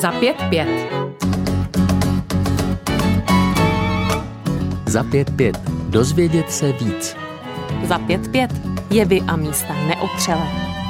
Za 5-5. Za 5-5. Dozvědět se víc. Za 5-5. Jevy a místa neotřelé.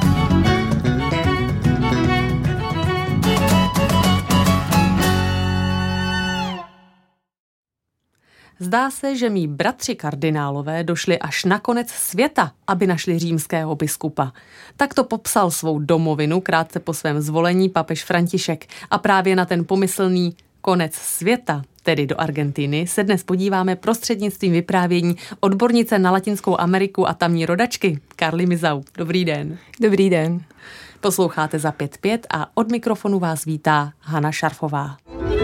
Zdá se, že mí bratři kardinálové došli až na konec světa, aby našli římského biskupa. Tak to popsal svou domovinu krátce po svém zvolení papež František. A právě na ten pomyslný konec světa, tedy do Argentiny, se dnes podíváme prostřednictvím vyprávění odbornice na Latinskou Ameriku a tamní rodačky Karly Mizau. Dobrý den. Dobrý den. Posloucháte Za 5-5 a od mikrofonu vás vítá Hana Šarfová.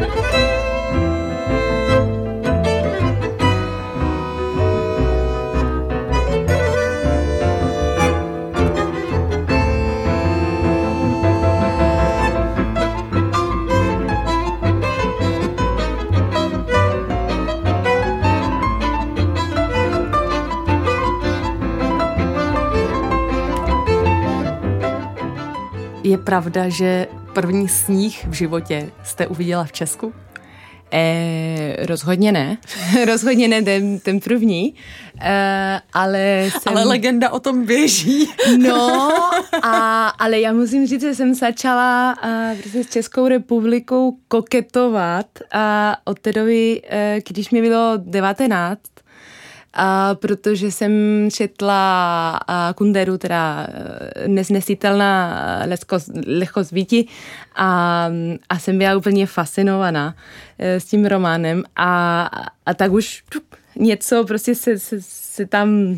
Je pravda, že první sníh v životě jste uviděla v Česku? Rozhodně ne. Rozhodně ne ten první. Ale legenda o tom běží. No, ale já musím říct, že jsem začala s Českou republikou koketovat od té doby, když mi bylo 19, protože jsem četla Kunderu, teda Nesnesitelná lehkost víti a jsem byla úplně fascinovaná s tím románem a tak už něco prostě se tam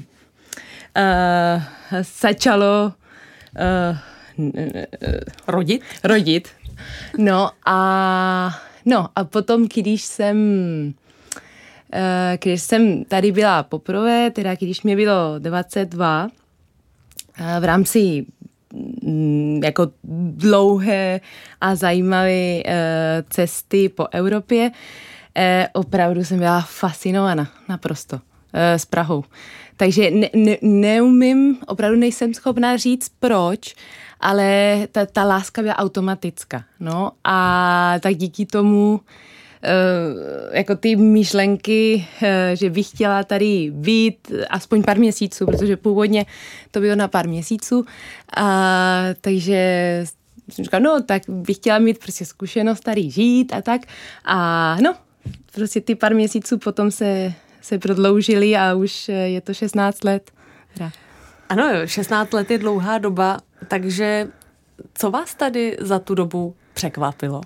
začalo rodit. No a potom, když jsem tady byla poprvé, teda když mě bylo 22, v rámci jako dlouhé a zajímavé cesty po Evropě, opravdu jsem byla fascinovaná naprosto s Prahou. Takže neumím, opravdu nejsem schopná říct proč, ale ta láska byla automatická. No a tak díky tomu jako ty myšlenky, že bych chtěla tady být aspoň pár měsíců, protože původně to bylo na pár měsíců, takže jsem říkala, no tak bych chtěla mít prostě zkušenost tady žít a tak a no, prostě ty pár měsíců potom se prodloužily a už je to 16 let. Teda. Ano, 16 let je dlouhá doba, takže co vás tady za tu dobu překvapilo?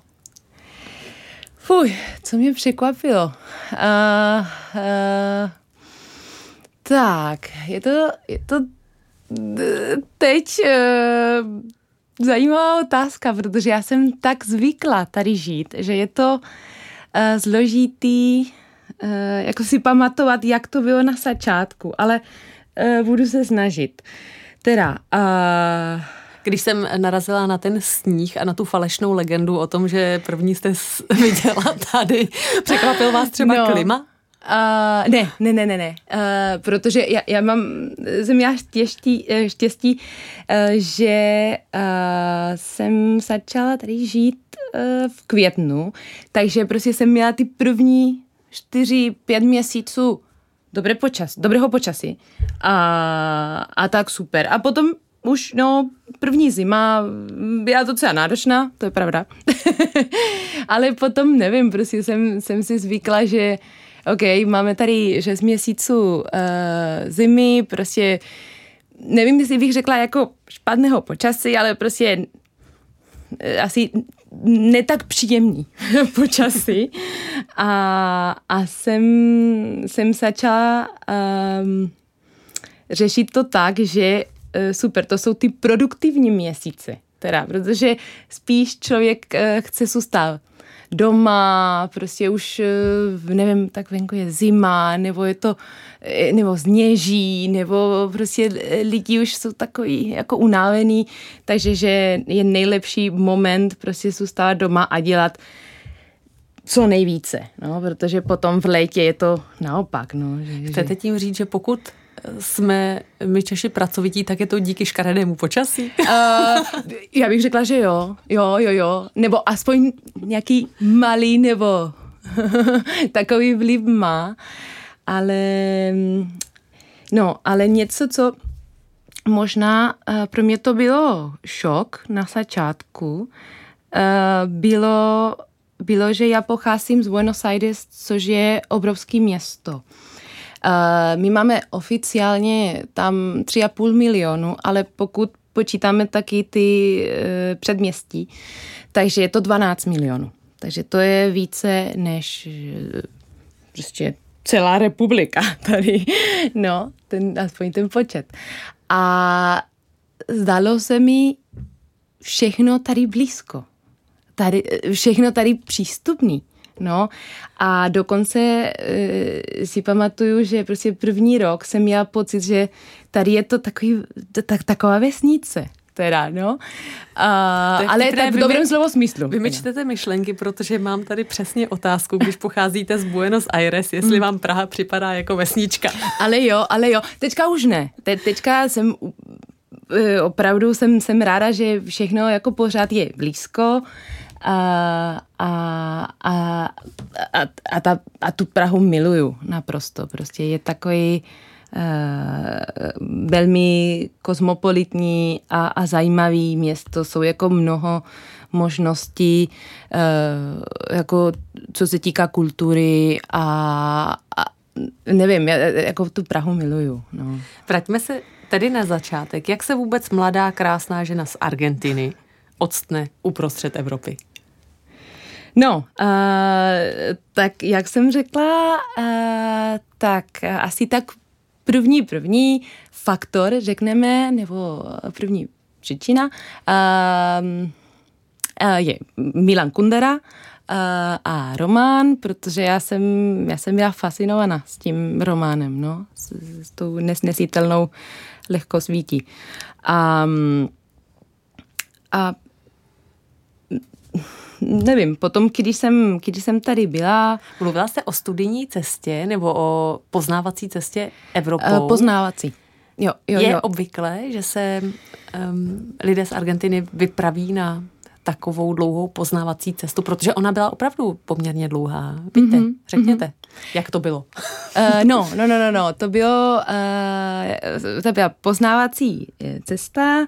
Co mě překvapilo? Tak, je to teď zajímavá otázka, protože já jsem tak zvykla tady žít, že je to složitý jako si pamatovat, jak to bylo na začátku, ale budu se snažit. Teda... Když jsem narazila na ten sníh a na tu falešnou legendu o tom, že první jste viděla tady, překvapil vás třeba klima? Ne. Protože jsem měla štěstí, že jsem začala tady žít v květnu, takže prostě jsem měla ty první 4-5 měsíců dobrého počasí a tak super. A potom už, první zima byla docela náročná, to je pravda. Ale potom, nevím, prostě jsem si zvykla, že máme tady 6 měsíců zimy, prostě nevím, jestli bych řekla jako špatného počasí, ale prostě asi ne tak příjemný počasí. A jsem začala řešit to tak, že super, to jsou ty produktivní měsíce, teda, protože spíš člověk chce zůstat doma, prostě už, nevím, tak venku je zima, nebo je to, nebo sněží, nebo prostě lidi už jsou takový jako unávení, takže že je nejlepší moment prostě zůstat doma a dělat co nejvíce, protože potom v létě je to naopak. Chcete tím říct, že pokud jsme my Češi pracovití, tak je to díky škaredému počasí? Já bych řekla, že jo. Jo. Nebo aspoň nějaký malý nebo takový vliv má. Ale něco, co možná pro mě to bylo šok na začátku, bylo, že já pocházím z Buenos Aires, což je obrovské město. My máme oficiálně tam 3,5 milionu, ale pokud počítáme taky ty předměstí, takže je to 12 milionů. Takže to je více než prostě celá republika tady. No, aspoň ten počet. A zdalo se mi všechno tady blízko. Všechno tady přístupný. No a dokonce si pamatuju, že prostě první rok jsem měla pocit, že tady je to taková vesnice. Teda, no. Ale tak v dobrém slovo smyslu. Vy mi čtete myšlenky, protože mám tady přesně otázku, když pocházíte z Buenos Aires, jestli vám Praha připadá jako vesnička. Ale jo. Teďka už ne. Teďka jsem opravdu jsem ráda, že všechno jako pořád je blízko a tu Prahu miluju naprosto. Prostě je takový velmi kosmopolitní a zajímavý město. Jsou jako mnoho možností, jako co se týká kultury a nevím, jako tu Prahu miluju. No. Vraťme se tedy na začátek. Jak se vůbec mladá, krásná žena z Argentiny octne uprostřed Evropy? No, tak jak jsem řekla, tak asi tak první faktor, řekneme, nebo první příčina je Milan Kundera a román, protože já jsem byla fascinovaná s tím románem, no, s tou nesnesitelnou lehkosvítí. A nevím, potom, když jsem tady byla... Mluvila jste o studijní cestě nebo o poznávací cestě Evropou? Poznávací. Jo. Je obvyklé, že se lidé z Argentiny vypraví na takovou dlouhou poznávací cestu, protože ona byla opravdu poměrně dlouhá. Víte, řekněte, jak to bylo? No. To byla poznávací cesta,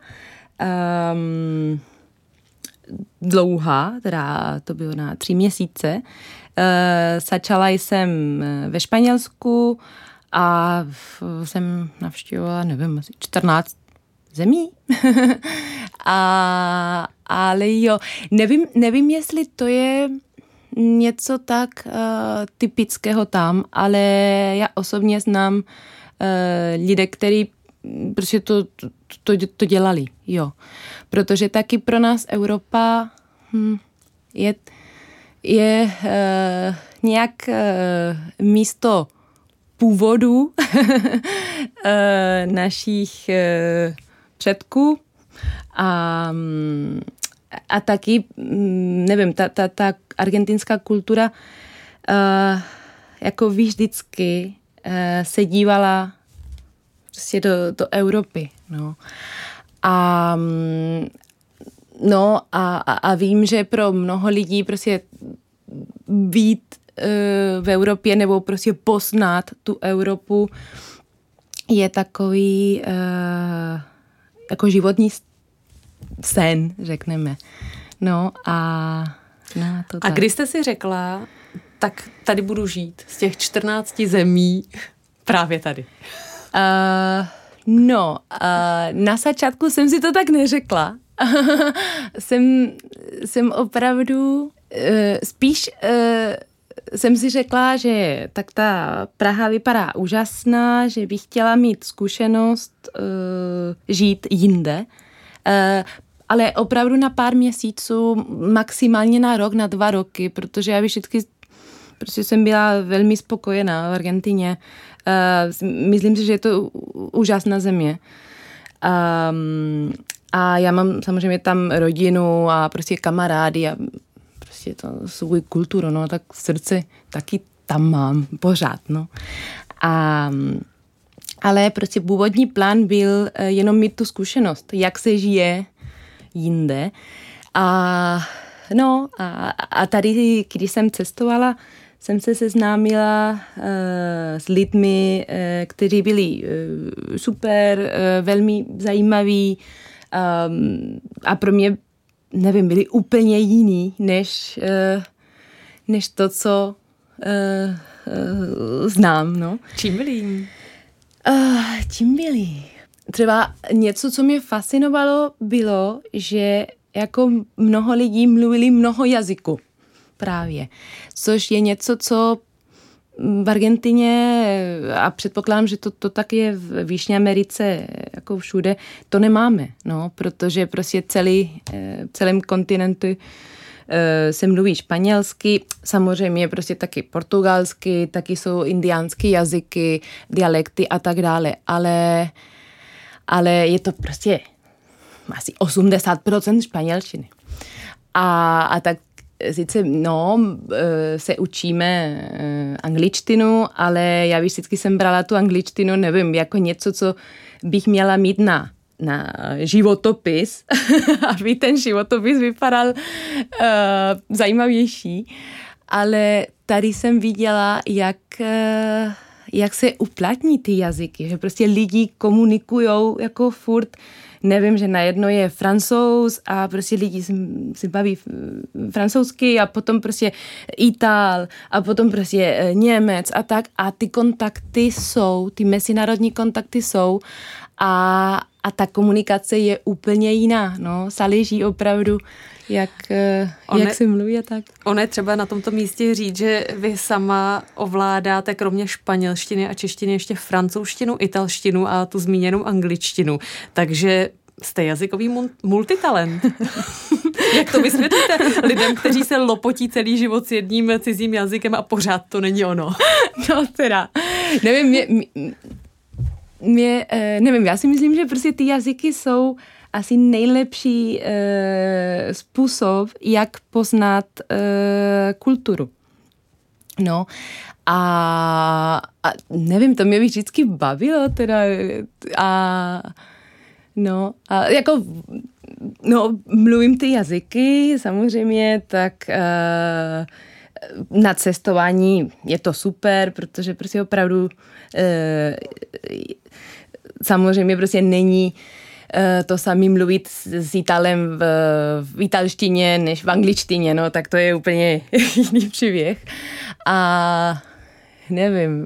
dlouhá, teda to bylo na 3 měsíce. Začala jsem ve Španělsku a jsem navštívila, nevím, asi 14 zemí. Ale jo, nevím, jestli to je něco tak typického tam, ale já osobně znám lidé, kteří prostě to dělali, jo. Protože taky pro nás Evropa je nějak místo původu našich předků a taky, nevím, ta argentinská kultura jako vždycky se dívala prostě do Evropy, no. A vím, že pro mnoho lidí prostě být v Evropě nebo prostě poznat tu Evropu je takový jako životní sen, řekneme. No a to tak. A když jste si řekla, tak tady budu žít z těch 14 zemí právě tady? Na začátku jsem si to tak neřekla. jsem opravdu spíš jsem si řekla, že tak ta Praha vypadá úžasná, že bych chtěla mít zkušenost žít jinde, ale opravdu na pár měsíců, maximálně na rok, na 2 roky, protože já vždycky prostě jsem byla velmi spokojená v Argentině. Myslím si, že je to úžasná země. A já mám samozřejmě tam rodinu a prostě kamarády a prostě to svou kulturu, no, tak v srdci taky tam mám pořád, no. ale prostě původní plán byl jenom mít tu zkušenost, jak se žije jinde. A tady, když jsem cestovala, jsem se seznámila s lidmi, kteří byli super, velmi zajímaví a pro mě, nevím, byli úplně jiní, než to, co znám. No. Čím byli jiní? Čím byli? Třeba něco, co mě fascinovalo, bylo, že jako mnoho lidí mluvili mnoho jazyků právě. Což je něco, co v Argentině, a předpokládám, že to tak je v Jižní Americe, jako všude, to nemáme, no, protože prostě celém kontinentu se mluví španělsky, samozřejmě prostě taky portugalsky, taky jsou indiánský jazyky, dialekty a tak dále, ale je to prostě asi 80% španělštiny. A tak sice, se učíme angličtinu, ale já vždycky jsem brala tu angličtinu, nevím, jako něco, co bych měla mít na životopis, aby ten životopis vypadal zajímavější. Ale tady jsem viděla, jak se uplatní ty jazyky, že prostě lidi komunikujou jako furt, nevím, že najednou je Francouz a prostě lidi si baví francouzsky a potom prostě Itál a potom prostě Němec a tak a ty kontakty jsou, ty mezinárodní kontakty jsou a ta komunikace je úplně jiná, no, záleží opravdu, jak se mluví a tak. Ono je třeba na tomto místě říct, že vy sama ovládáte kromě španělštiny a češtiny ještě francouzštinu, italštinu a tu zmíněnou angličtinu. Takže jste jazykový multitalent. Jak to vysvětlíte lidem, kteří se lopotí celý život s jedním cizím jazykem a pořád to není ono? No teda, nevím, nevím, já si myslím, že prostě ty jazyky jsou asi nejlepší způsob, jak poznat kulturu. No a nevím, to mě vždycky bavilo teda a jako mluvím ty jazyky samozřejmě, tak na cestování je to super, protože prostě opravdu samozřejmě prostě není to samý mluvit s Italem v italštině než v angličtině, no, tak to je úplně jiný příběh. A nevím,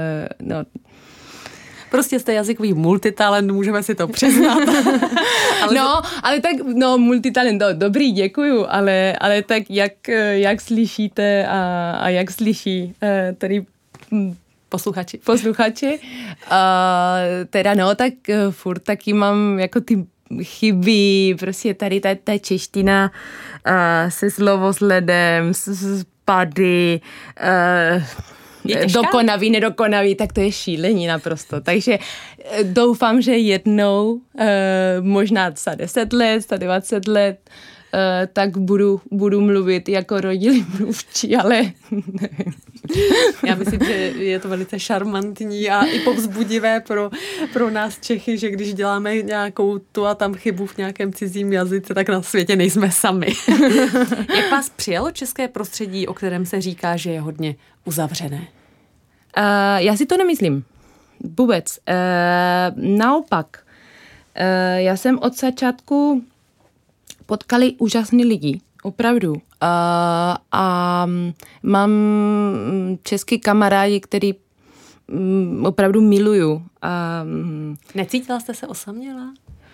Prostě jste jazykový multitalent, můžeme si to přiznat. ale tak, multitalent, dobrý, děkuju, ale tak jak slyšíte a jak slyší tady posluchači. Teda tak furt taky mám jako ty chyby, prostě tady ta čeština se slovosledem, s pady, dokonavý, nedokonavý, tak to je šílení naprosto. Takže doufám, že jednou, možná za 10 let, za 20 let, tak budu mluvit jako rodilý mluvčí, ale nevím. Já myslím, že je to velice šarmantní a i povzbudivé pro nás Čechy, že když děláme nějakou tu a tam chybu v nějakém cizím jazyce, tak na světě nejsme sami. Jak vás přijalo české prostředí, o kterém se říká, že je hodně uzavřené? Já si to nemyslím. Vůbec. Naopak. Já jsem od začátku potkali úžasný lidi. Opravdu. A mám český kamarádi, který opravdu miluju. Necítila jste se osamělá?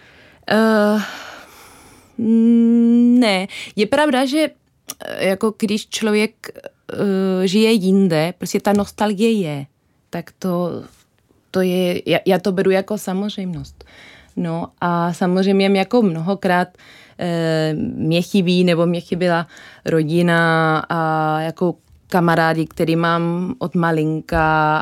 Ne. Je pravda, že jako když člověk žije jinde, prostě ta nostalgie je, tak to je, já to beru jako samozřejmost. No a samozřejmě jako mnohokrát mě chybí, nebo mě chyběla rodina a jako kamarádi, který mám od malinka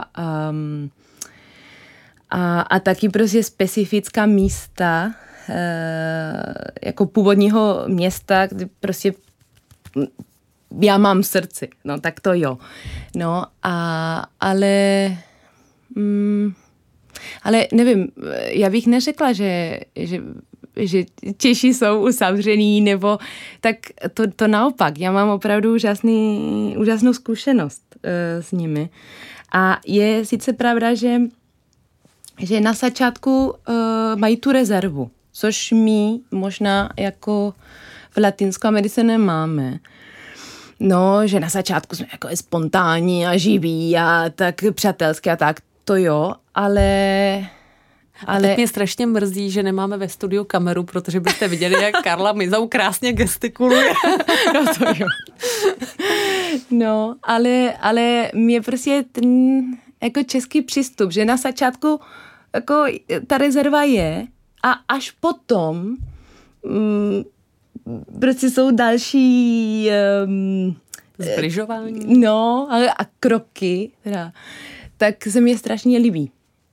a taky prostě specifická místa jako původního města, kdy prostě já mám v srdci, no tak to jo. No ale Ale nevím, já bych neřekla, že Češi jsou uzavřený, nebo tak to naopak. Já mám opravdu úžasnou zkušenost s nimi. A je sice pravda, že na začátku mají tu rezervu, což my možná jako v Latinské Americe nemáme. No, že na začátku jsme jako spontánní a živí a tak přátelské a tak, to jo, ale teď mě strašně mrzí, že nemáme ve studiu kameru, protože byste viděli, jak Karla Mizau krásně gestikuluje. No to jo. No, ale mě prostě ten jako český přístup, že na začátku jako ta rezerva je a až potom prostě jsou další zbližování. No, a kroky, teda, tak se mi strašně líbí.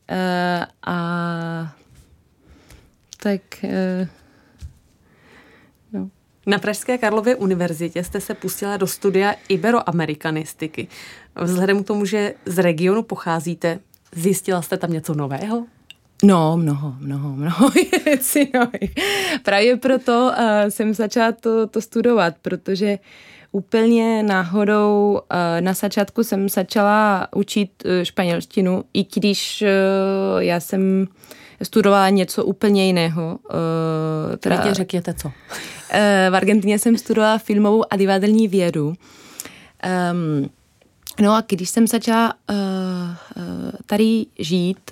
No. Na Pražské Karlově univerzitě jste se pustila do studia iberoamerikanistiky. Vzhledem k tomu, že z regionu pocházíte, zjistila jste tam něco nového? No, mnoho věcí. Právě proto jsem začala to studovat, protože úplně náhodou na začátku jsem začala učit španělštinu, i když já jsem studovala něco úplně jiného. Teda řekněte co? V Argentině jsem studovala filmovou a divadelní vědu. No a když jsem začala tady žít,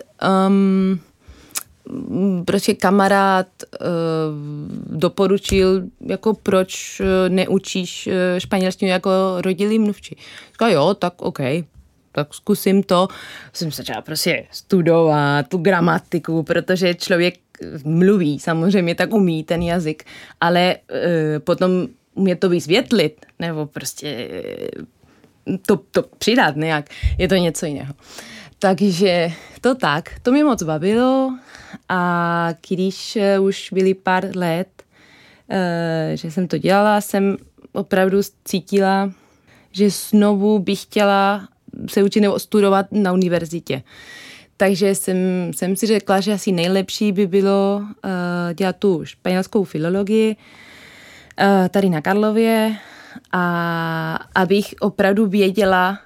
prostě kamarád doporučil, jako proč neučíš španělštinu jako rodilý mluvčí. Říkala, jo, tak OK, tak zkusím to. Jsem začala prostě studovat tu gramatiku, protože člověk mluví, samozřejmě tak umí ten jazyk, ale potom mě to vysvětlit, nebo prostě to přidat nějak, je to něco jiného. Takže to mě moc bavilo a když už byly pár let, že jsem to dělala, jsem opravdu cítila, že znovu bych chtěla se učit nebo studovat na univerzitě. Takže jsem si řekla, že asi nejlepší by bylo dělat tu španělskou filologii tady na Karlově a abych opravdu věděla,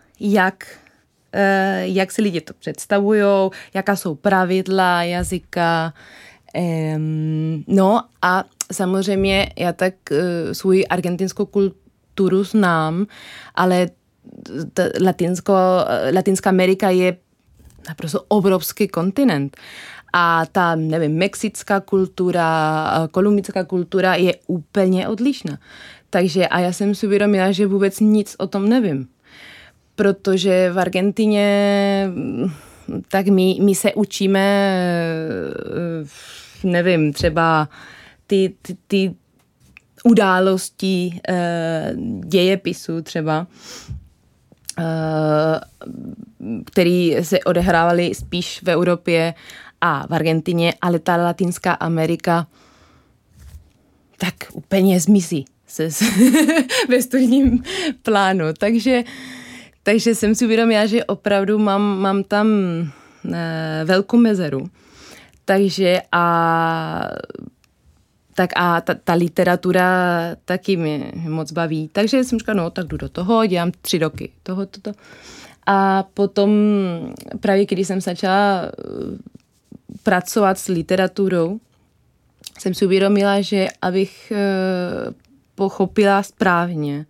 jak si lidi to představujou, jaká jsou pravidla jazyka. No a samozřejmě já tak svou argentinskou kulturu znám, ale Latinská Amerika je naprosto obrovský kontinent. A ta, nevím, mexická kultura, kolumbická kultura je úplně odlišná. Takže a já jsem si uvědomila, že vůbec nic o tom nevím. Protože v Argentině tak my se učíme, nevím, třeba ty události dějepisu třeba, který se odehrávaly spíš v Evropě a v Argentině, ale ta Latinská Amerika tak úplně zmizí ve studijním plánu. Takže jsem si uvědomila, že opravdu mám tam velkou mezeru. Takže ta literatura taky mě moc baví. Takže jsem říkala, no tak jdu do toho, dělám 3 roky toto. A potom právě když jsem začala pracovat s literaturou, jsem si uvědomila, že abych pochopila správně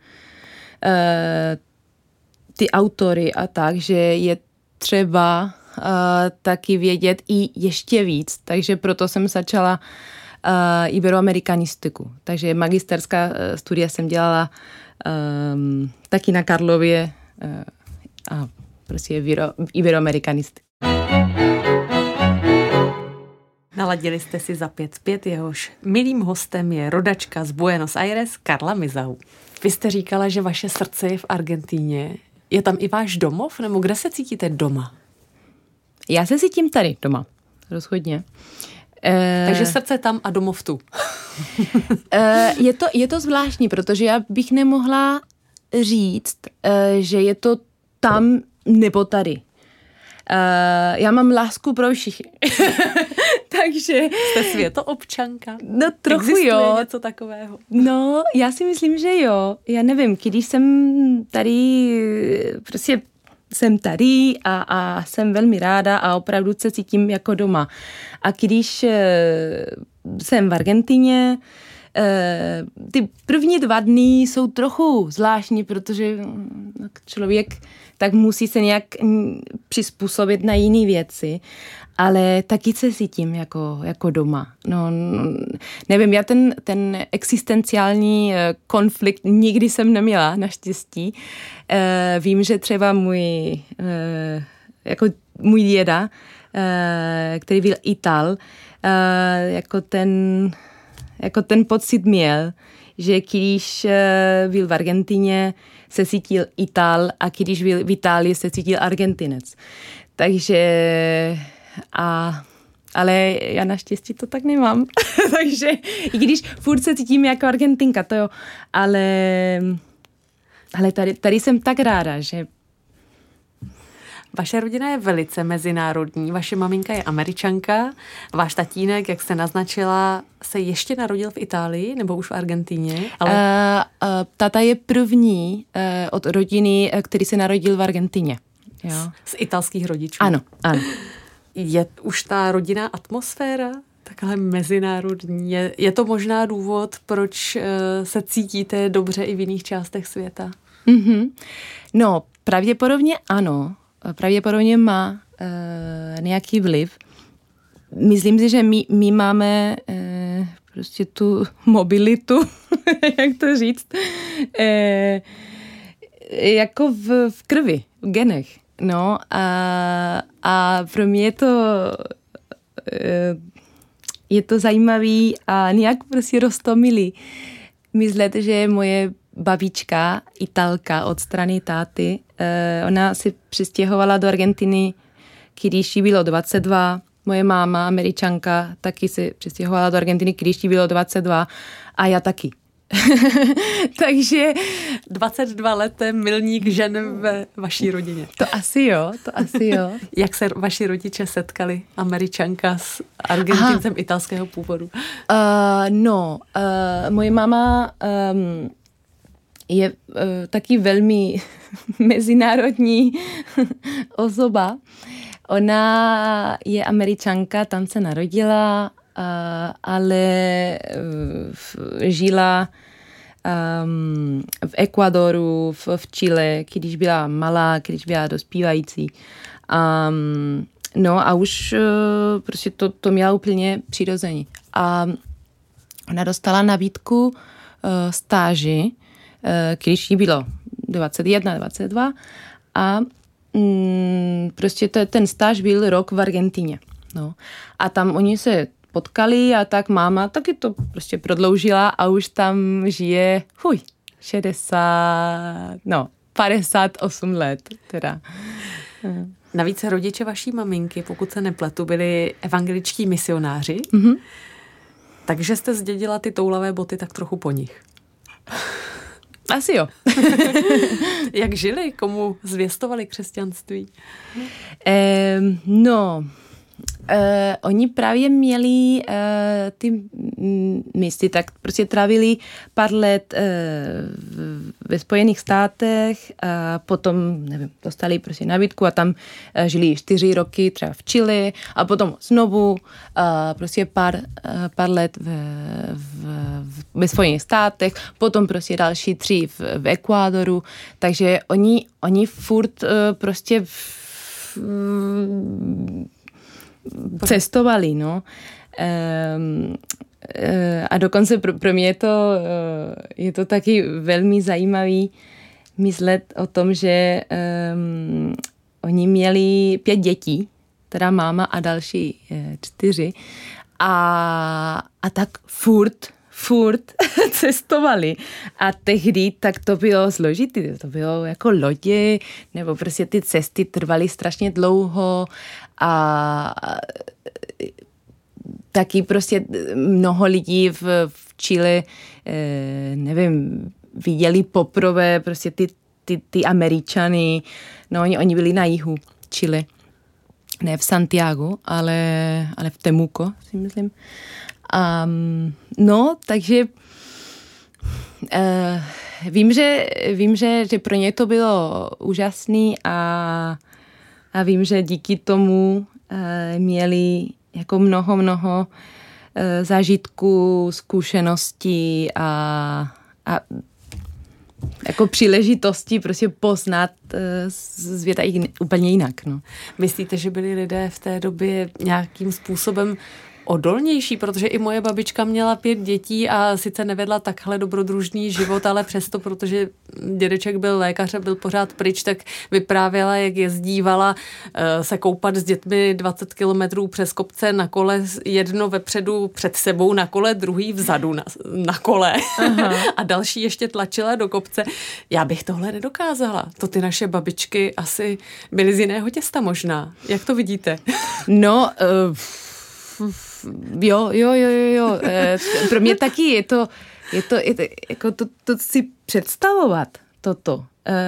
ty autory a tak, že je třeba taky vědět i ještě víc. Takže proto jsem začala iberoamerikanistiku. Takže magisterská studia jsem dělala taky na Karlově a prostě iberoamerikanistiku. Naladili jste si za 5-5, jehož milým hostem je rodačka z Buenos Aires Karla Mizau. Vy jste říkala, že vaše srdce je v Argentíně. Je tam i váš domov, nebo kde se cítíte doma? Já se cítím tady doma, rozhodně. Takže srdce tam a domov tu. Je to zvláštní, protože já bych nemohla říct, že je to tam nebo tady. Já mám lásku pro všechny. Takže... Jste světoobčanka? No trochu Existuje jo. něco takového? No, já si myslím, že jo. Já nevím, když jsem tady, prostě jsem tady a jsem velmi ráda a opravdu se cítím jako doma. A když jsem v Argentině, ty první 2 dny jsou trochu zvláštní, protože člověk tak musí se nějak přizpůsobit na jiné věci, ale taky se cítím jako doma. No, nevím, já ten existenciální konflikt nikdy jsem neměla, naštěstí. Vím, že třeba můj děda, který byl Ital, jako ten pocit měl, že když byl v Argentině, se cítil Ital a když byl v Itálii, se cítil Argentinec. Takže ale já naštěstí to tak nemám. Takže i když furt se cítím jako Argentinka, to jo, ale tady jsem tak ráda, že... Vaše rodina je velice mezinárodní. Vaše maminka je Američanka. Váš tatínek, jak jste naznačila, se ještě narodil v Itálii nebo už v Argentíně? Ale... Tata je první od rodiny, který se narodil v Argentině. Jo. Z italských rodičů? Ano. Je už ta rodinná atmosféra takhle mezinárodní? Je to možná důvod, proč se cítíte dobře i v jiných částech světa? Mm-hmm. No, pravděpodobně ano. Pravděpodobně má nějaký vliv. Myslím si, že my máme prostě tu mobilitu, jak to říct, jako v krvi, v genech. No a pro mě je to zajímavý a nějak prostě roztomilý myslet, že moje babička, Italka od strany táty, ona se přistěhovala do Argentiny, když jí bylo 22. Moje máma, Američanka, taky se přistěhovala do Argentiny, když jí bylo 22. A já taky. Takže 22 let je milník žen ve vaší rodině. To asi jo. Jak se vaši rodiče setkali, Američanka s Argentincem italského původu? Moje máma je taky velmi mezinárodní osoba. Ona je Američanka, tam se narodila, ale žila v Ekvadoru, v Chile, když byla malá, když byla dospívající. A už prostě to měla úplně přirozeně. A ona dostala nabídku stáži, když jí bylo 21, 22 a prostě ten stáž byl rok v Argentině. No. A tam oni se potkali a tak máma taky to prostě prodloužila a už tam žije 58 let teda. Navíc rodiče vaší maminky, pokud se nepletu, byli evangeličtí misionáři, takže jste zdědila ty toulavé boty tak trochu po nich. Asi jo. Jak žili? Komu zvěstovali křesťanství? Oni právě měli ty místy, tak prostě trávili pár let ve Spojených státech a potom, nevím, dostali prostě nabídku a tam žili 4 roky třeba v Chile a potom znovu prostě pár let ve Spojených státech, potom prostě další 3 v Ekvádoru, takže oni furt prostě cestovali, no. A dokonce pro mě je to taky velmi zajímavý myslet o tom, že oni měli 5 dětí, teda máma a další 4 a tak furt cestovali. A tehdy tak to bylo složité. To bylo jako lodě, nebo prostě ty cesty trvaly strašně dlouho a taky prostě mnoho lidí v Chile, nevím, viděli poprvé prostě ty Američany, no oni byli na jihu Chile. ne v Santiago, ale v Temuco, si myslím. No, takže vím, že pro ně to bylo úžasný a vím, že díky tomu měli jako mnoho zážitků, zkušeností a jako příležitosti prostě poznat světa úplně jinak. No. Myslíte, že byli lidé v té době nějakým způsobem odolnější, protože i moje babička měla 5 dětí a sice nevedla takhle dobrodružný život, ale přesto, protože dědeček byl lékař a byl pořád pryč, tak vyprávěla, jak jezdívala se koupat s dětmi 20 kilometrů přes kopce na kole, jedno vepředu před sebou na kole, druhý vzadu na kole a další ještě tlačila do kopce. Já bych tohle nedokázala. To ty naše babičky asi byly z jiného těsta možná. Jak to vidíte? No, Jo. Pro mě taky je to jako to si představovat toto.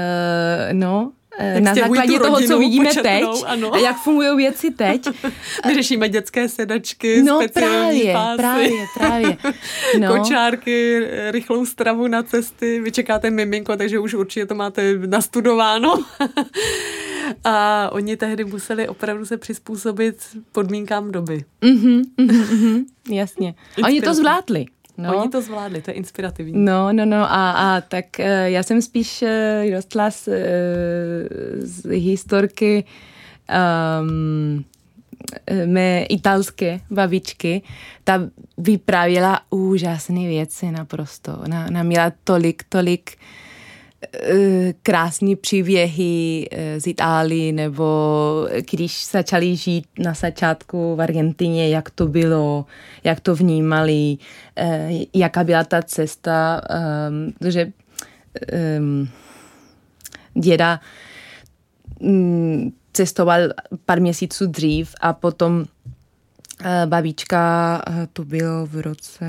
Na základě toho, co vidíme teď a jak fungují věci teď. My řešíme dětské sedačky, speciální pásy, právě. No. Kočárky, rychlou stravu na cesty. Vy čekáte miminko, takže už určitě to máte nastudováno. A oni tehdy museli opravdu se přizpůsobit podmínkám doby. Jasně. Oni to zvládli. No. Oni to zvládli, to je inspirativní. No. A tak já jsem spíš rostla z historky mé italské babičky. Ta vyprávěla úžasné věci naprosto. Ona měla tolik krásný příběhy z Itálie, nebo když začali žít na začátku v Argentině, jak to bylo, jak to vnímali, jaká byla ta cesta, protože děda cestoval pár měsíců dřív a potom babička, to bylo v roce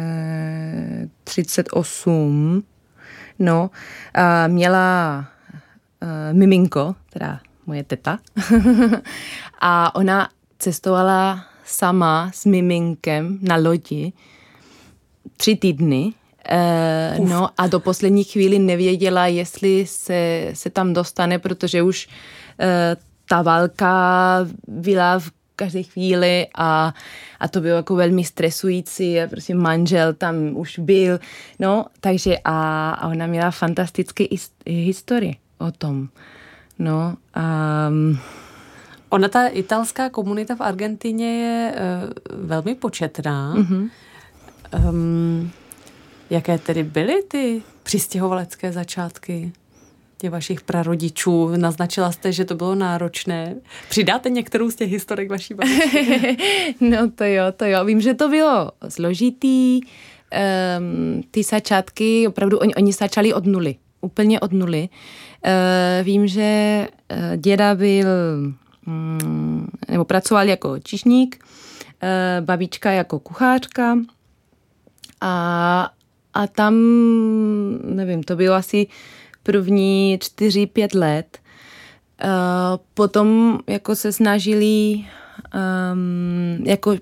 38, no, měla miminko, teda moje teta, a ona cestovala sama s miminkem na lodi 3 týdny, no a do poslední chvíli nevěděla, jestli se tam dostane, protože už ta válka byla v každé chvíli a to bylo jako velmi stresující a prostě manžel tam už byl, no, takže a ona měla fantastické historie o tom, no. Ona, ta italská komunita v Argentině je velmi početná. Jaké tedy byly ty přistěhovalecké začátky těch vašich prarodičů? Naznačila jste, že to bylo náročné. Přidáte některou z těch historek vaší babičky? No to jo. Vím, že to bylo složitý. Ty začátky, opravdu, oni začali od nuly. Úplně od nuly. Vím, že děda byl, nebo pracoval jako číšník, babička jako kuchařka a tam, nevím, to bylo asi první 4-5 let. Potom jako se snažili jako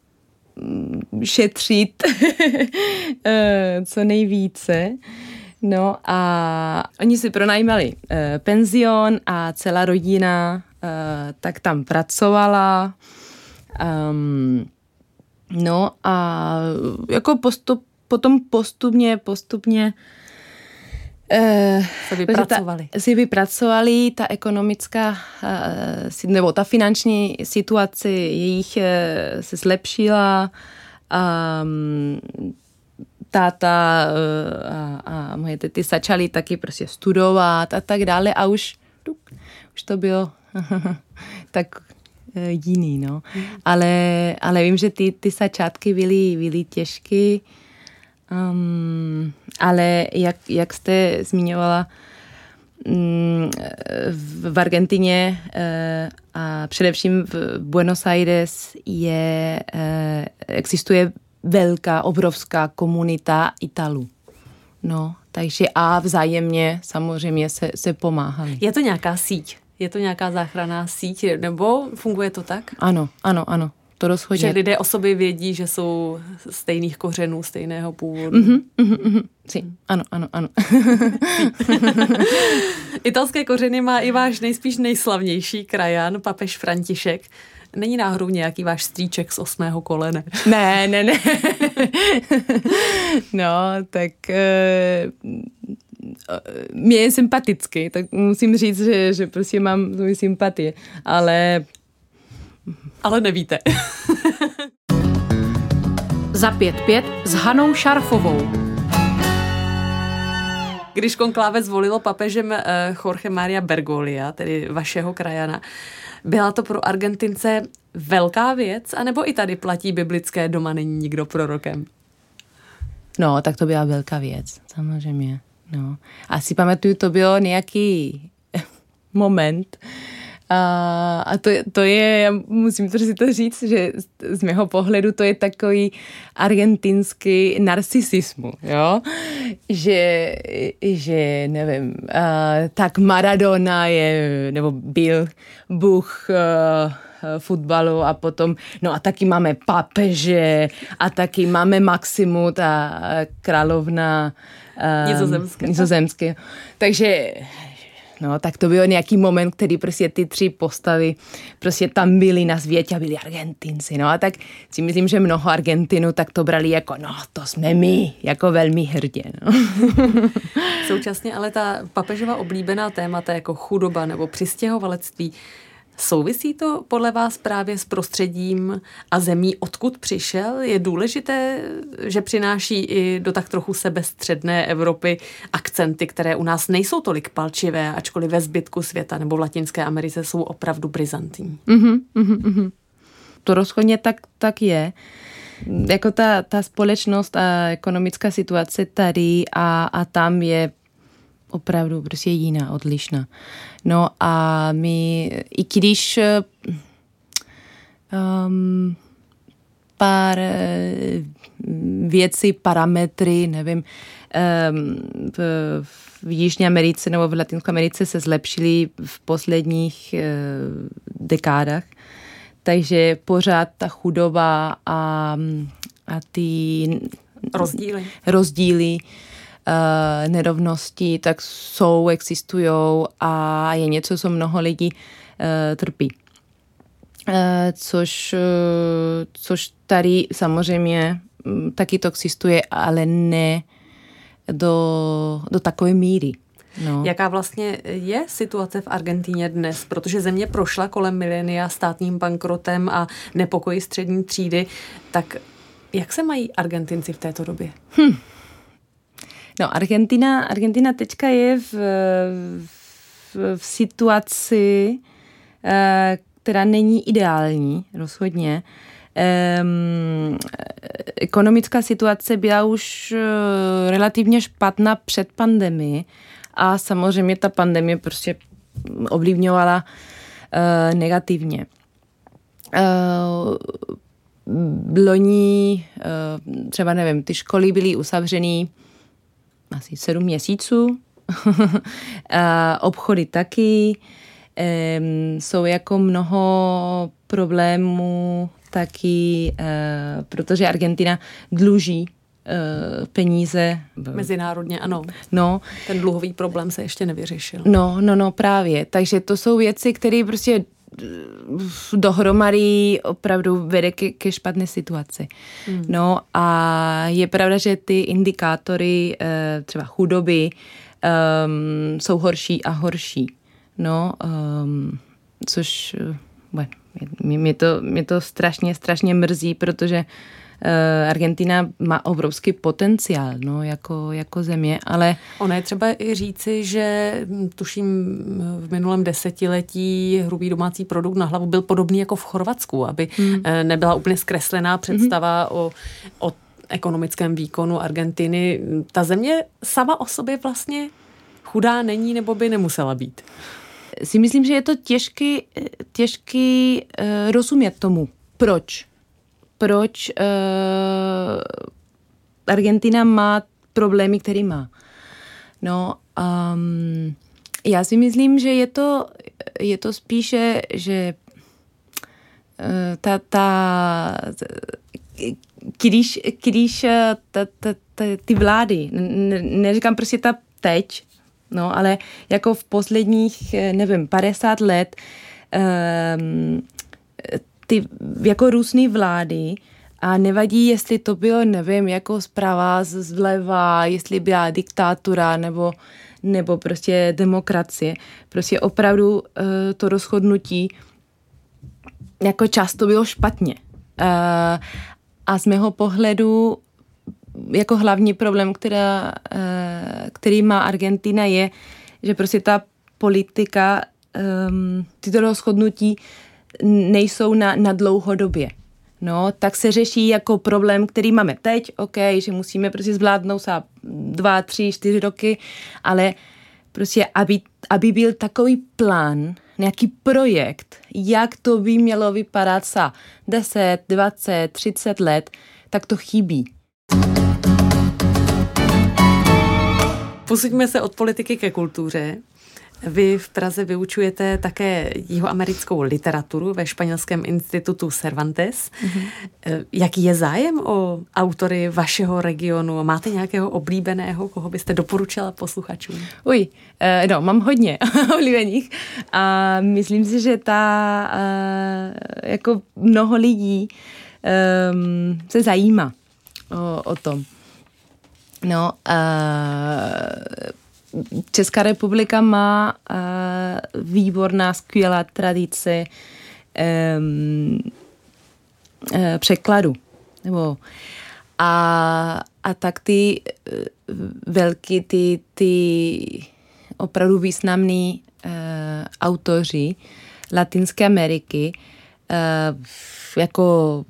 šetřit co nejvíce. No a oni si pronajímali penzion a celá rodina tak tam pracovala. No a jako potom postupně si vypracovali ta ekonomická nebo ta finanční situace jejich se zlepšila. Táta a moje tety začaly taky prostě studovat a tak dále a už to bylo tak jiný, no. Ale vím, že ty začátky byly těžké, ale jak jste zmiňovala, v Argentině a především v Buenos Aires existuje obrovská komunita Italů. No, takže a vzájemně samozřejmě se pomáhali. Je to nějaká síť? Je to nějaká záchranná síť, nebo funguje to tak? Ano. To rozhodně. Že lidé o sobě vědí, že jsou stejných kořenů, stejného původu. Sí. Ano. Italské kořeny má i váš nejspíš nejslavnější krajan, papež František. Není náhodou nějaký váš strýček z 8. kolene? Ne. No, tak mě je sympatický, tak musím říct, že prostě mám svou sympatie, ale nevíte. Za 5-5 s Hanou Šarfovou. Když konkláve zvolilo papežem Jorge Maria Bergoglio, tedy vašeho krajana, byla to pro Argentince velká věc, anebo i tady platí biblické doma není nikdo prorokem? No, tak to byla velká věc, samozřejmě. No. Asi pamatuju, to bylo nějaký moment, a to je, já musím si to říct, že z mého pohledu to je takový argentinský narcisismus, jo? Že nevím, tak Maradona je, nebo byl bůh fotbalu a potom, no a taky máme papeže a taky máme Maximu, ta královna nizozemské. Takže no, tak to byl nějaký moment, který prostě ty 3 postavy prostě tam byly na světě a byli Argentinci. No a tak si myslím, že mnoho Argentinů tak to brali jako, no to jsme my, jako velmi hrdě. No. Současně ale ta papežova oblíbená témata jako chudoba nebo přistěhovalectví, souvisí to podle vás právě s prostředím a zemí, odkud přišel? Je důležité, že přináší i do tak trochu sebestředné Evropy akcenty, které u nás nejsou tolik palčivé, ačkoliv ve zbytku světa nebo v Latinské Americe jsou opravdu brizantní. To rozhodně tak je. Jako ta společnost a ekonomická situace tady a tam je opravdu prostě jiná, odlišná. No a my, i když pár věcí, parametry, nevím, v Jižní Americe nebo v Latinské Americe se zlepšily v posledních dekádách, takže pořád ta chudoba a ty rozdíly nerovnosti, tak existujou a je něco, co mnoho lidí trpí. Což tady samozřejmě taky to existuje, ale ne do takové míry. No. Jaká vlastně je situace v Argentíně dnes? Protože země prošla kolem milénia státním bankrotem a nepokoji střední třídy, tak jak se mají Argentinci v této době? No, Argentina teďka je v situaci, která není ideální, rozhodně. Ekonomická situace byla už relativně špatná před pandemií a samozřejmě ta pandemie prostě ovlivňovala negativně. Loni, třeba nevím, ty školy byly uzavřený asi 7 měsíců, obchody taky, jsou jako mnoho problémů taky, protože Argentina dluží peníze. Mezinárodně, ano. No. Ten dluhový problém se ještě nevyřešil. No, právě. Takže to jsou věci, které prostě dohromady opravdu vede ke špatné situaci. No a je pravda, že ty indikátory třeba chudoby jsou horší a horší. No, což mě to strašně mrzí, protože Argentina má obrovský potenciál, no, jako země, ale... Ono je třeba i říci, že tuším v minulém desetiletí hrubý domácí produkt na hlavu byl podobný jako v Chorvatsku, aby nebyla úplně zkreslená představa o ekonomickém výkonu Argentiny. Ta země sama o sobě vlastně chudá není, nebo by nemusela být. Si myslím, že je to těžký rozumět tomu. Proč Argentina má problémy, které má. No, já si myslím, že je to je to spíše, že když ty vlády, neříkám prostě ta teď, no, ale jako v posledních, nevím, 50 let, ty jako různý vlády a nevadí, jestli to bylo, nevím, jako zpráva zleva, jestli byla diktátura nebo prostě demokracie. Prostě opravdu to rozhodnutí jako často bylo špatně. A z mého pohledu jako hlavní problém, který má Argentina, je, že prostě ta politika, tyto rozhodnutí nejsou na dlouhodobě. No, tak se řeší jako problém, který máme teď, že musíme prostě zvládnout za 2, 3, 4 roky, ale prostě, aby byl takový plán, nějaký projekt, jak to by mělo vypadat za 10, 20, 30 let, tak to chybí. Posuďme se od politiky ke kultuře. Vy v Praze vyučujete také jihoamerickou literaturu ve španělském institutu Cervantes. Mm-hmm. Jaký je zájem o autory vašeho regionu? Máte nějakého oblíbeného, koho byste doporučila posluchačům? Mám hodně oblíbených a myslím si, že jako mnoho lidí se zajímá o tom. No, Česká republika má výborná, skvělá tradice překladu. A tak ty velký, ty opravdu významní autoři Latinské Ameriky jako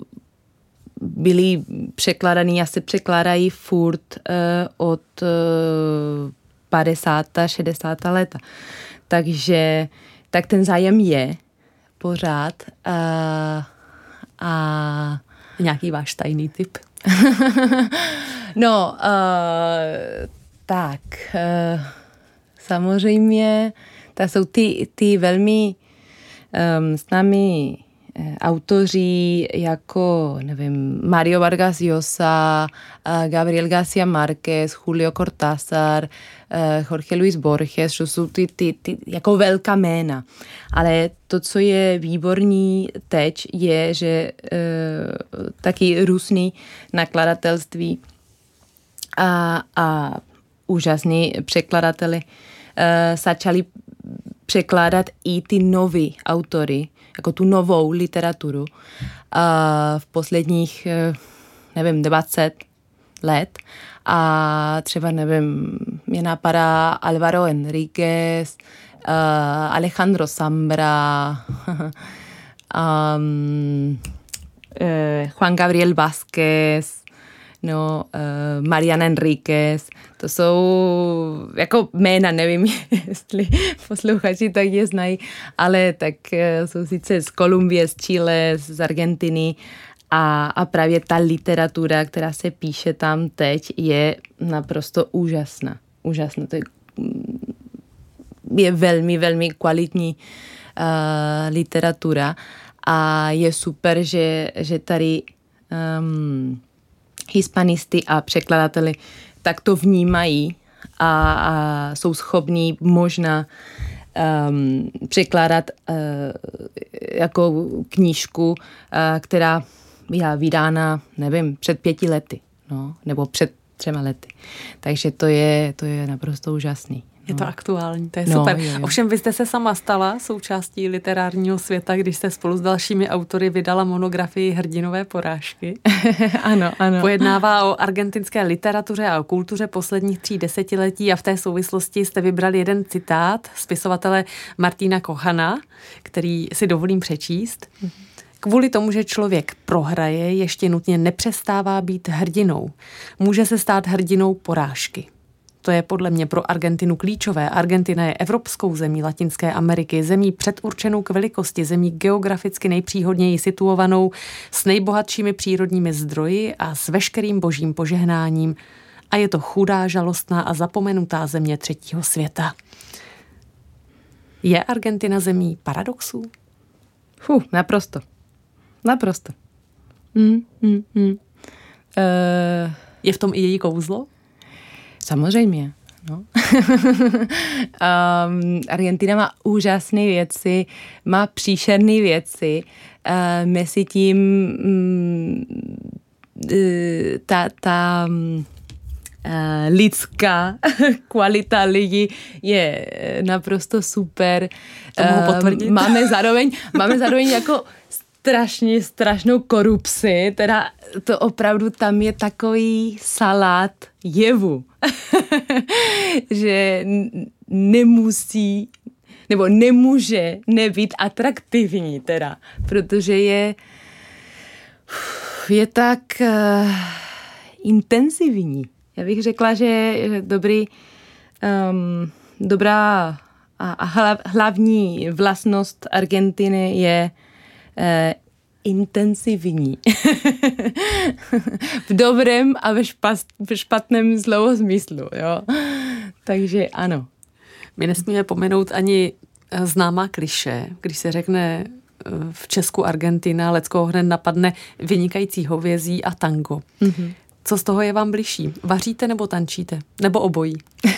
byli překládaný a se překládají furt od 50. 60. let. Takže tak ten zájem je pořád. A nějaký váš tajný tip? Samozřejmě to jsou ty velmi známí autoři jako, nevím, Mario Vargas Llosa, Gabriel García Márquez, Julio Cortázar, Jorge Luis Borges, to jsou ty jako velká jména. Ale to, co je výborný teď, je, že taky různý nakladatelství a úžasní překladateli začali překládat i ty nový autory, jako tu novou literaturu v posledních, 20 let. A třeba, mě napadá Álvaro Enríquez, Alejandro Zambra, Juan Gabriel Vázquez, Mariana Enríquez. To jsou jako jména, nevím, jestli posluchači tak je znají, ale tak jsou sice z Kolumbie, z Chile, z Argentiny a právě ta literatura, která se píše tam teď, je naprosto úžasná. Úžasná. To je velmi, velmi kvalitní literatura a je super, že tady hispanisty a překladateli tak to vnímají a jsou schopní možná překládat jako knížku, která byla vydána, před 5 lety, nebo před 3 lety. Takže to je naprosto úžasný. Je to aktuální, to je super. Jo. Ovšem vy jste se sama stala součástí literárního světa, když jste spolu s dalšími autory vydala monografii Hrdinové porážky. Ano. Pojednává o argentinské literatuře a o kultuře posledních 3 desetiletí a v té souvislosti jste vybrali jeden citát spisovatele Martina Kochana, který si dovolím přečíst. Kvůli tomu, že člověk prohraje, ještě nutně nepřestává být hrdinou. Může se stát hrdinou porážky. To je podle mě pro Argentinu klíčové. Argentina je evropskou zemí Latinské Ameriky, zemí předurčenou k velikosti, zemí geograficky nejpříhodněji situovanou, s nejbohatšími přírodními zdroji a s veškerým božím požehnáním. A je to chudá, žalostná a zapomenutá země 3. světa. Je Argentina zemí paradoxů? Naprosto. Je v tom i její kouzlo? Samozřejmě. No. Argentina má úžasné věci, má příšerné věci. Mezi tím ta lidská kvalita lidí je naprosto super. To mohu potvrdit. Máme zároveň jako strašnou korupci, teda to opravdu tam je takový salát jevu, že nemusí nebo nemůže nebýt atraktivní teda, protože je tak intenzivní. Já bych řekla, že dobrá a hlavní vlastnost Argentiny je intenzivní. V dobrém a ve špatném slova smyslu, jo. Takže ano. My nesmíme pomenout ani známá klišé, když se řekne v Česku Argentina, leckoho hned napadne vynikající hovězí a tango. Mm-hmm. Co z toho je vám bližší? Vaříte nebo tančíte? Nebo obojí?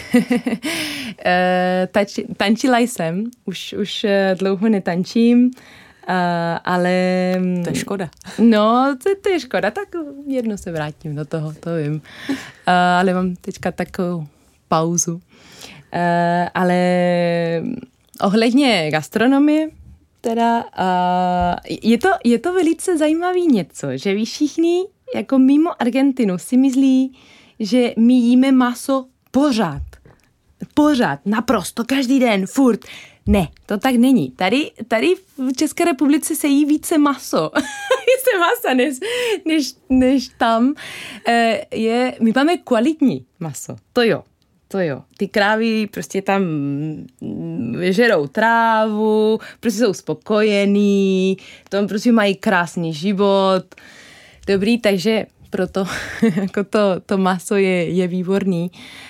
Tančila jsem, už dlouho netančím, ale... To je škoda. No, to je škoda, tak jedno se vrátím do toho, to vím. Ale mám teďka takovou pauzu. Ale ohledně gastronomie, teda je to velice zajímavý něco, že vy všichni jako mimo Argentinu si myslí, že my jíme maso pořád, naprosto, každý den, furt. Ne, to tak není. Tady v České republice se jí více maso. Více masa než tam. My máme kvalitní maso, to jo. Ty krávy prostě tam žerou trávu, prostě jsou spokojení, tam prostě mají krásný život. Dobrý, takže proto jako to maso je výborný.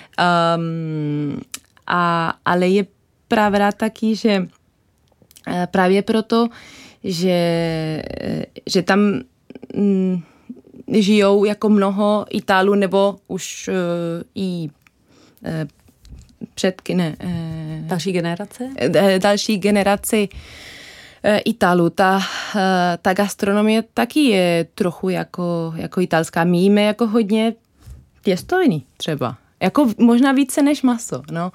Ale je pravda taky, že právě proto, že tam žijou jako mnoho Italů nebo už i další generaci Italů. Ta gastronomie taky je trochu jako italská. My jíme jako hodně těstoviny třeba. Jako možná více než maso, no.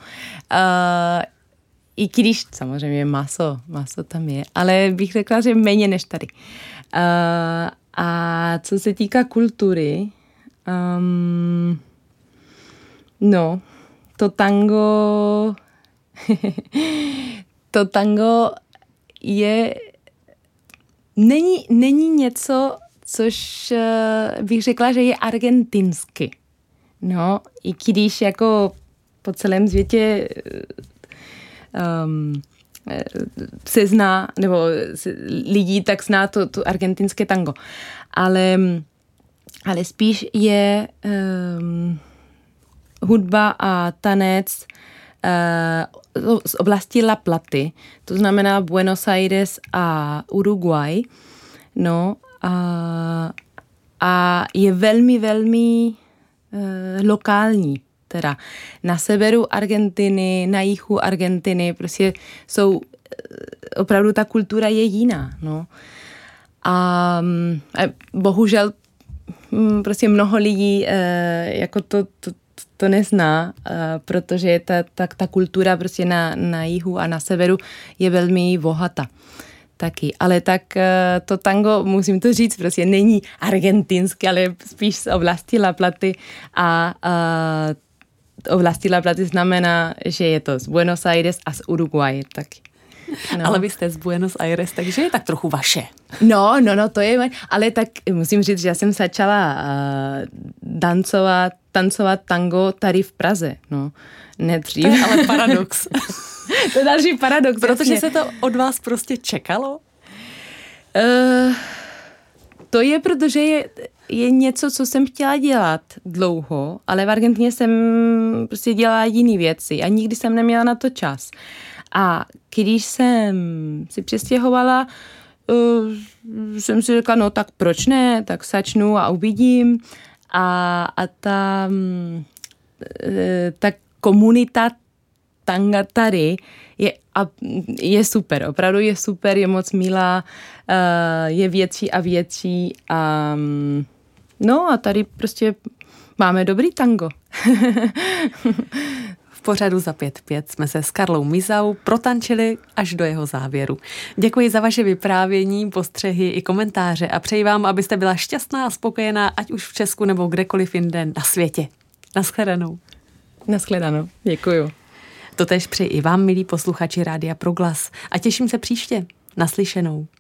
I když samozřejmě maso tam je, ale bych řekla, že méně než tady. A co se týká kultury, no, to tango není něco, což bych řekla, že je argentinsky. No, i když jako po celém světě se zná, nebo lidí tak zná to argentinské tango. Ale spíš je hudba a tanec z oblasti La Platy, to znamená Buenos Aires a Uruguay. No, a je velmi, velmi lokální. Teda na severu Argentiny, na jihu Argentiny, prostě jsou, opravdu ta kultura je jiná, no. A bohužel prostě mnoho lidí jako to nezná, protože ta kultura prostě na jihu a na severu je velmi bohatá. Taky, ale tak to tango, musím to říct, prostě není argentinské, ale spíš z oblasti La Platy a oblasti La Platy znamená, že je to z Buenos Aires a z Uruguay taky. No. Ale vy jste z Buenos Aires, takže je tak trochu vaše. No, to je, ale tak musím říct, že já jsem začala tancovat tango tady v Praze, no. Ne dřív. To je ale paradox. To je další paradox. Protože jasně. se to od vás prostě čekalo? To je, protože je něco, co jsem chtěla dělat dlouho, ale v Argentině jsem prostě dělala jiné věci a nikdy jsem neměla na to čas. A když jsem si přestěhovala, jsem si řekla, no tak proč ne, tak začnu a uvidím. A ta komunita tanga tady je super, opravdu je super, je moc milá, je větší a větší a no a tady prostě máme dobrý tango. V pořadu Za 5-5 jsme se s Karlou Mizau protančili až do jeho závěru. Děkuji za vaše vyprávění, postřehy i komentáře a přeji vám, abyste byla šťastná a spokojená, ať už v Česku nebo kdekoliv jinde na světě. Naschledanou. Naschledanou, děkuju. Totéž přeji i vám, milí posluchači Rádia Proglas, a těším se příště. Naslyšenou.